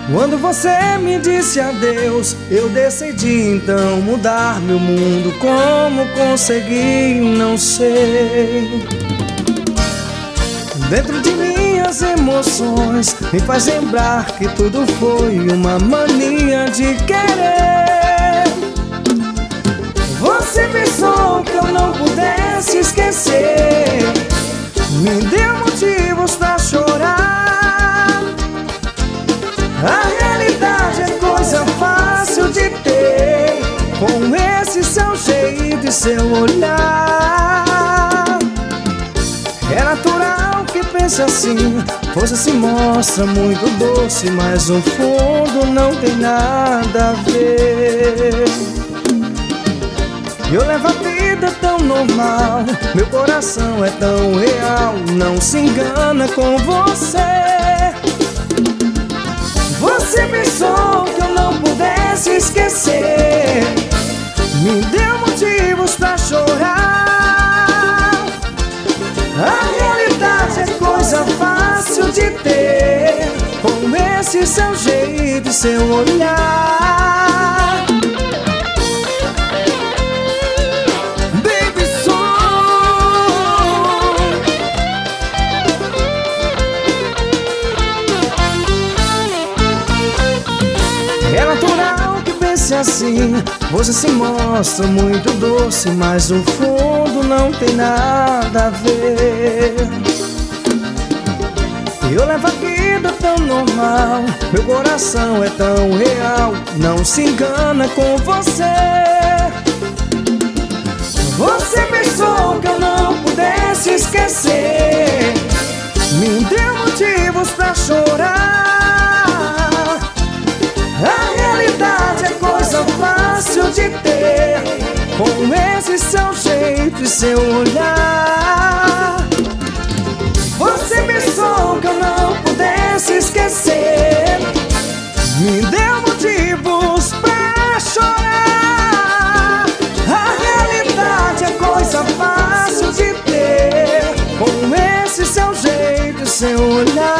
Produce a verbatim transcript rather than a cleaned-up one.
Quando você me disse adeus, eu decidi então mudar meu mundo. Como consegui, não sei. Dentro de minhas emoções me faz lembrar que tudo foi uma mania de querer. Você pensou que eu não pudesse esquecer, me deu motivos pra chorar. A realidade é coisa fácil de ter, com esse seu jeito e seu olhar. É natural que pense assim, você se mostra muito doce, mas no fundo não tem nada a ver. Eu levo a vida tão normal, meu coração é tão real, não se engana com você. Você pensou que eu não pudesse esquecer, me deu motivos pra chorar. A realidade é coisa fácil de ter, com esse seu jeito e seu olhar. Baby Song. É natural que pense assim, você se mostra muito doce, mas no fundo não tem nada a ver. Eu levo a vida tão normal, meu coração é tão real, não se engana com você. Você pensou que eu não pudesse esquecer, me deu motivos pra chorar. A realidade é coisa fácil de ter, com esse seu jeito e seu olhar. Você pensou que eu não pudesse esquecer, me deu motivos pra chorar. A realidade é coisa fácil de ter, com esse seu jeito e seu olhar.